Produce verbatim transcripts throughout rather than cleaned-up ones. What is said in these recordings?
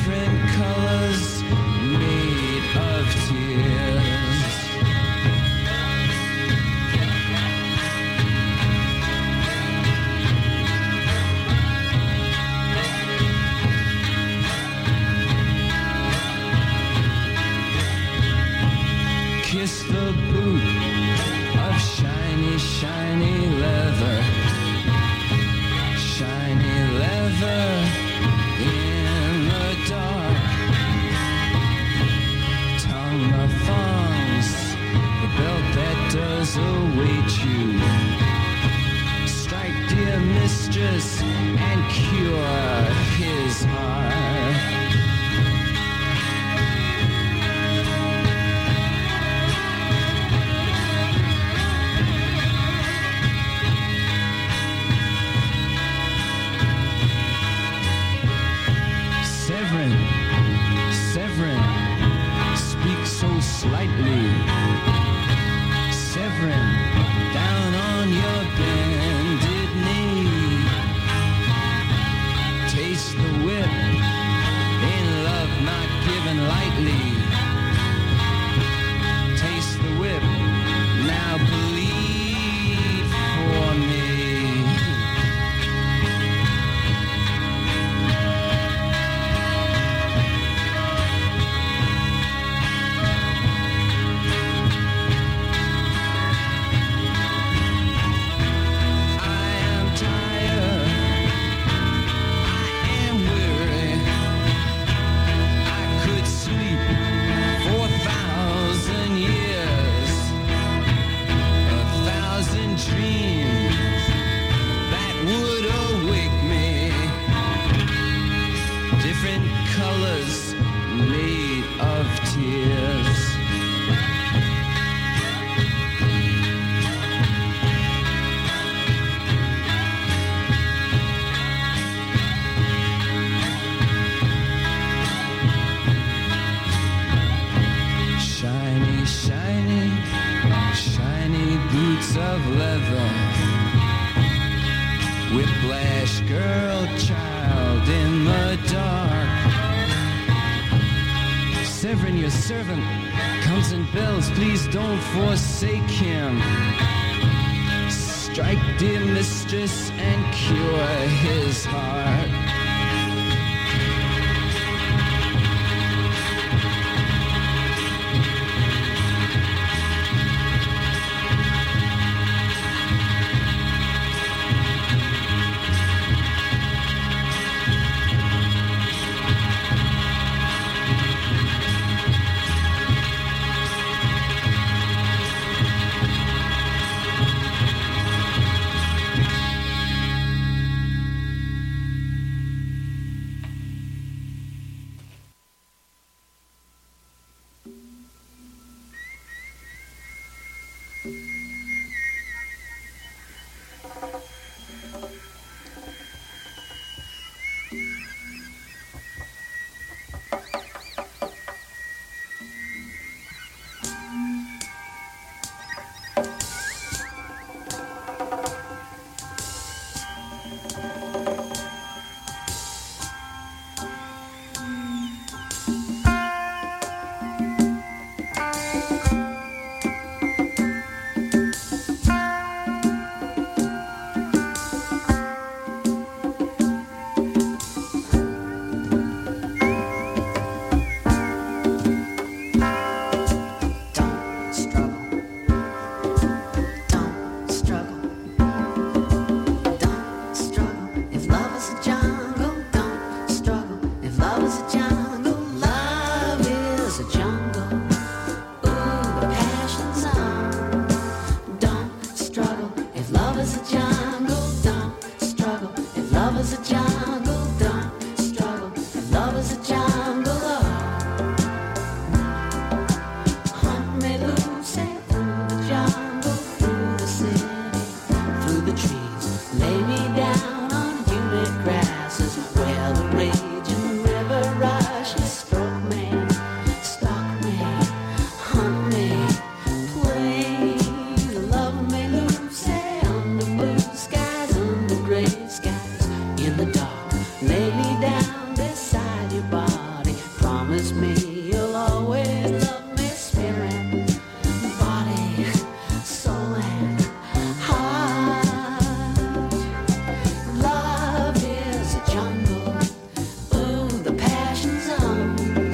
different colors made of tears. Kiss the boot of shiny, shiny leather. Shiny leather in the dark. Tongue the thongs, the belt that does await you. Strike, dear mistress, and cure his heart. Severin, Severin, speak so slightly. Severin, down on your bended knee. Taste the whip, in love not given lightly. Taste the whip, now bleed for me. Of leather, whiplash, girl, child in the dark. Severin, your servant, comes and bells, please don't forsake him. Strike, dear mistress, and cure his heart. trust me, you'll always love me, spirit, body, soul, and heart. Love is a jungle, ooh, the passion zone.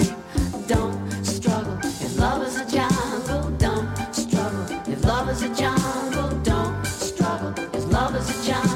Don't struggle if love is a jungle. Don't struggle if love is a jungle. Don't struggle if love is a jungle.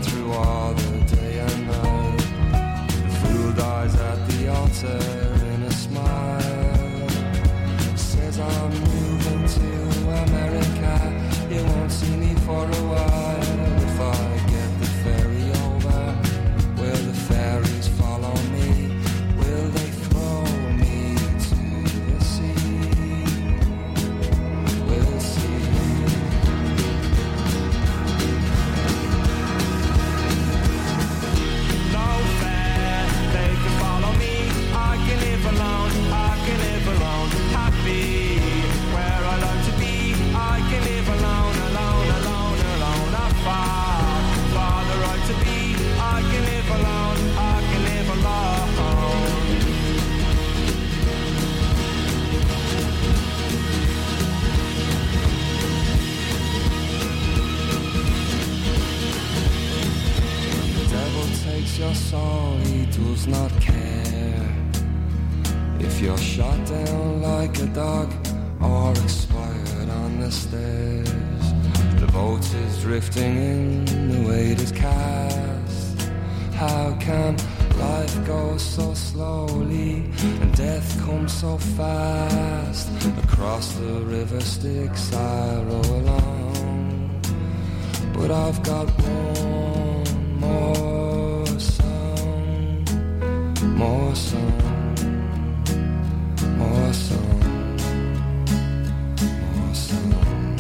altar in a you're shot down like a dog or expired on the stairs, the boat is drifting in, the weight is cast. How can life go so slowly and death comes so fast? Across the river Styx I row along, but I've got one more song, more song, more song, more song.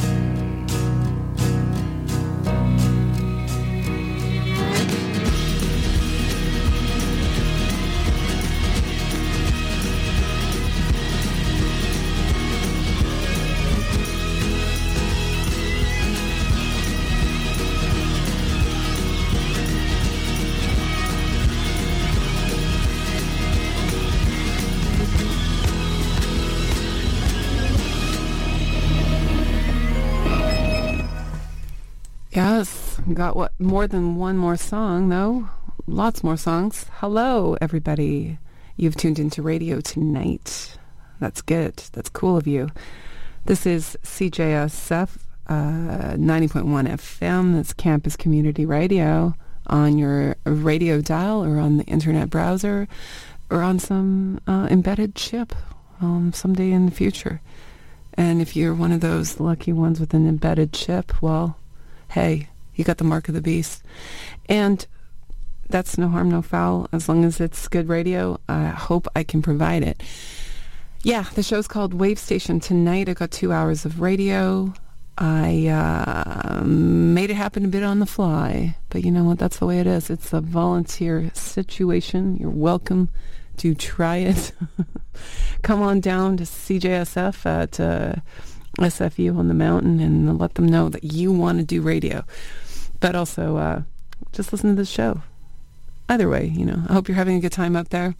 Yes, got what more than one more song, though. Lots more songs. Hello, everybody. You've tuned into radio tonight. That's good. That's cool of you. This is C J S F uh, ninety point one F M. That's Campus Community Radio on your radio dial or on the internet browser or on some uh, embedded chip um, someday in the future. And if you're one of those lucky ones with an embedded chip, well, hey, you got the mark of the beast. And that's no harm, no foul. As long as it's good radio, I hope I can provide it. Yeah, the show's called Wave Station. Tonight I got two hours of radio. I uh, made it happen a bit on the fly. But you know what? That's the way it is. It's a volunteer situation. You're welcome to try it. Come on down to C J S F at... Uh, S F U on the mountain and let them know that you want to do radio. But also, uh, just listen to this show. Either way, you know, I hope you're having a good time up there.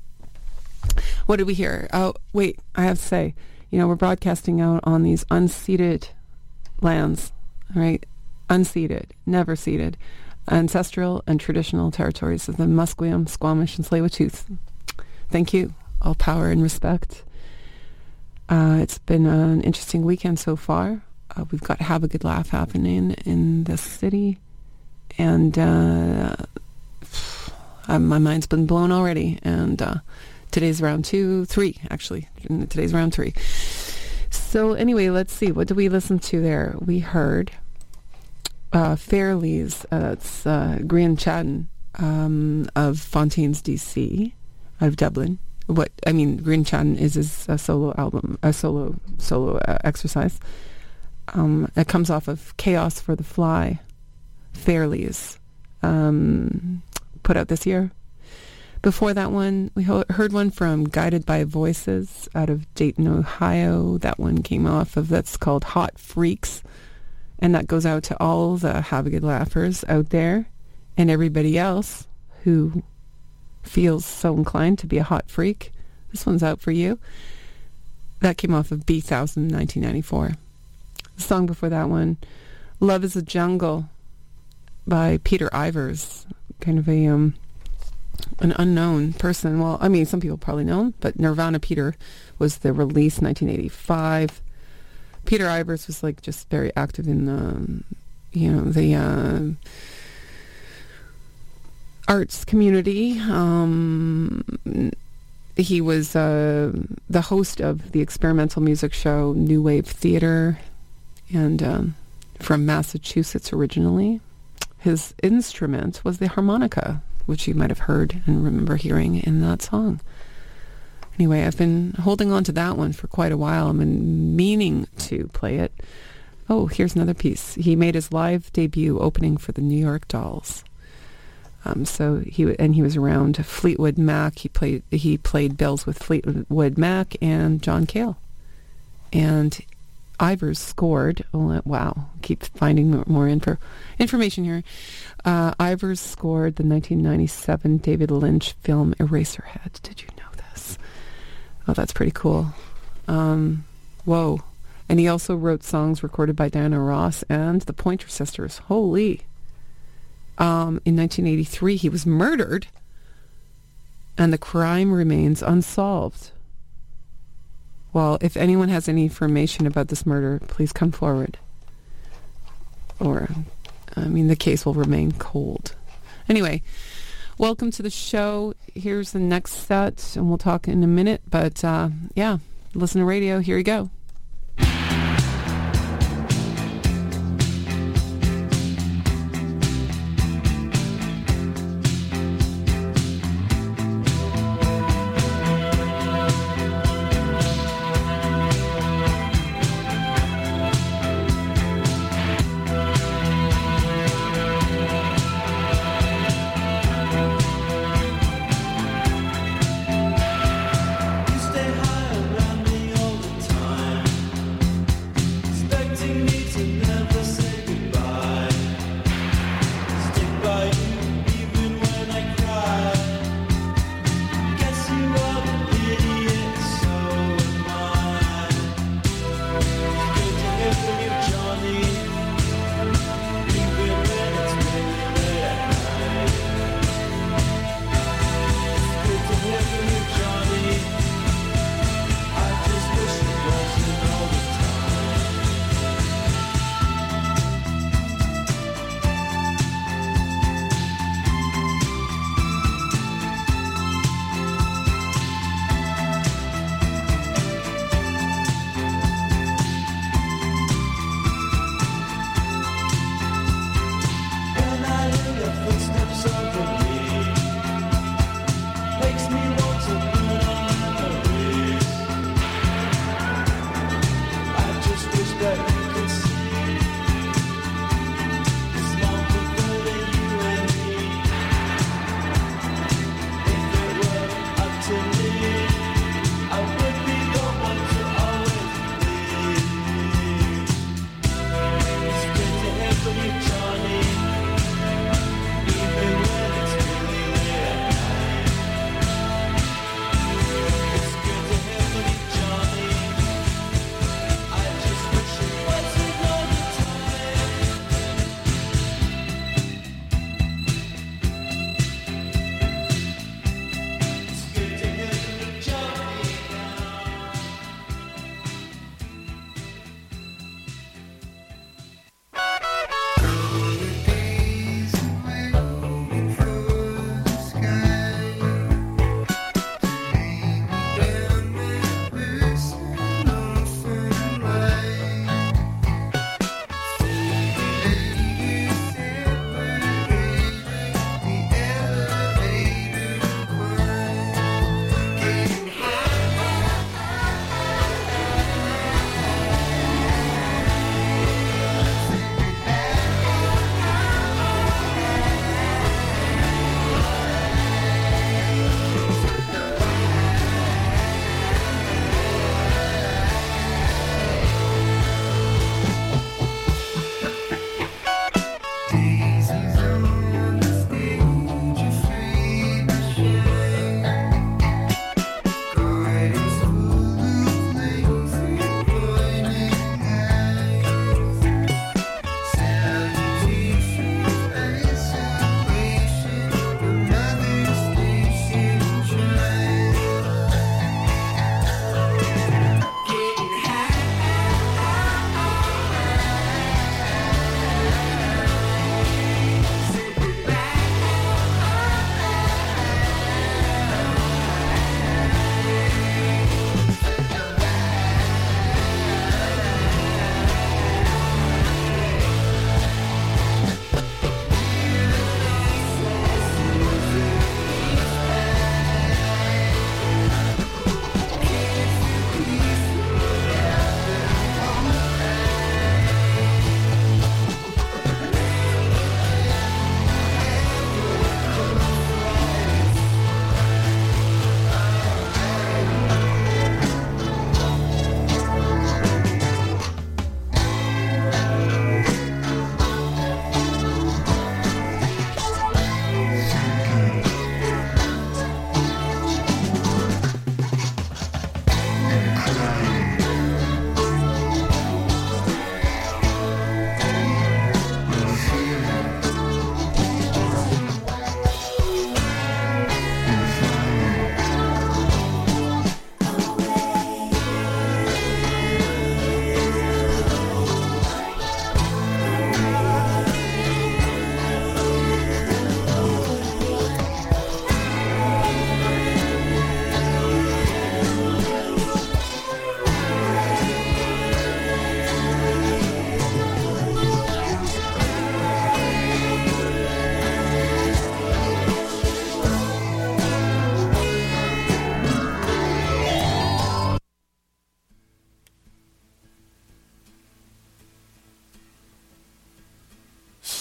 What did we hear? Oh, wait, I have to say, you know, we're broadcasting out on these unceded lands, right? Unceded, never ceded, ancestral and traditional territories of the Musqueam, Squamish, and Tsleil-Waututh. Thank you. All power and respect. Uh, it's been an interesting weekend so far. Uh, we've got Have a Good Laugh happening in the city. And uh, uh, my mind's been blown already. And uh, today's round two, three, actually. Today's round three. So anyway, let's see. What did we listen to there? We heard uh, Fairlies. Uh, it's uh, Grian Chaden um, of Fontaines, D C, out of Dublin. What I mean, Grian Chaden is his uh, solo album, a solo solo uh, exercise. Um, it comes off of Chaos for the Fly, Fairlies, um, put out this year. Before that one, we ho- heard one from Guided by Voices out of Dayton, Ohio. That one came off of, that's called Hot Freaks. And that goes out to all the Have a Good Laughers out there and everybody else who feels so inclined to be a hot freak. This one's out for you. That came off of B Thousand, nineteen ninety-four. The song before that one, Love is a Jungle by Peter Ivers. Kind of a um, an unknown person. Well, I mean, some people probably know him, but Nirvana Peter was the release, nineteen eighty-five. Peter Ivers was like just very active in the, you know, the uh, arts community. Um, he was uh, the host of the experimental music show New Wave Theater, and um, from Massachusetts originally. His instrument was the harmonica, which you might have heard and remember hearing in that song. Anyway, I've been holding on to that one for quite a while. I've been meaning to play it. Oh, here's another piece. He made his live debut opening for the New York Dolls. Um, so he and he was around Fleetwood Mac. He played he played bills with Fleetwood Mac and John Cale. And Ivers scored. Oh, wow, keep finding more, more info, information here. Uh, Ivers scored the nineteen ninety-seven David Lynch film Eraserhead. Did you know this? Oh, that's pretty cool. Um, whoa. And he also wrote songs recorded by Diana Ross and the Pointer Sisters. Holy. Um, in nineteen eighty-three, he was murdered, and the crime remains unsolved. Well, if anyone has any information about this murder, please come forward. Or, I mean, the case will remain cold. Anyway, welcome to the show. Here's the next set, and we'll talk in a minute. But, uh, yeah, listen to radio. Here you go. Stay high around me all the time.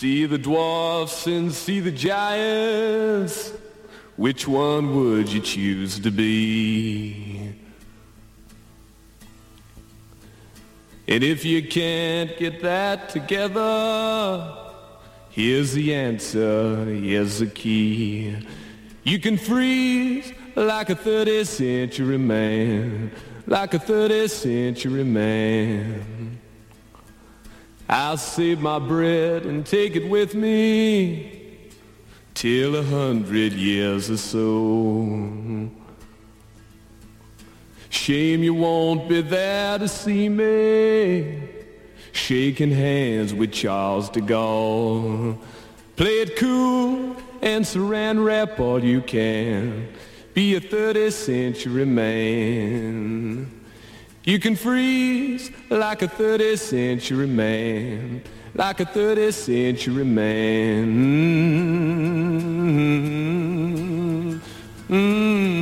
See the dwarfs and see the giants. Which one would you choose to be? And if you can't get that together, here's the answer, here's the key. You can freeze like a thirtieth century man, like a thirtieth century man. I'll save my bread and take it with me till a hundred years or so. Shame you won't be there to see me shaking hands with Charles de Gaulle. Play it cool and saran wrap all you can. Be a thirtieth century man. You can freeze like a thirtieth century man, like a thirtieth century man. Mm-hmm. Mm-hmm.